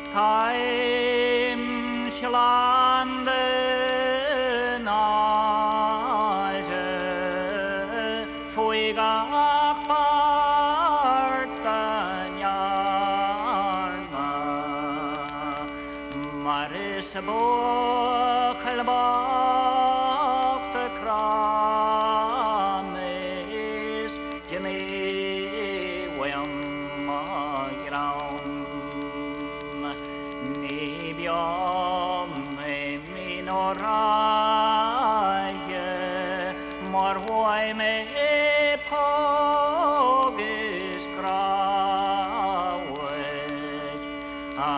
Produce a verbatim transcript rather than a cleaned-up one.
Keim slande nage, fuigach barten jarna, maar is bochel bach de kram is, Jimmy William Graun. Nibiam min oraie, maar hoai me pogis grauwet, agus e feilte chi nod ha,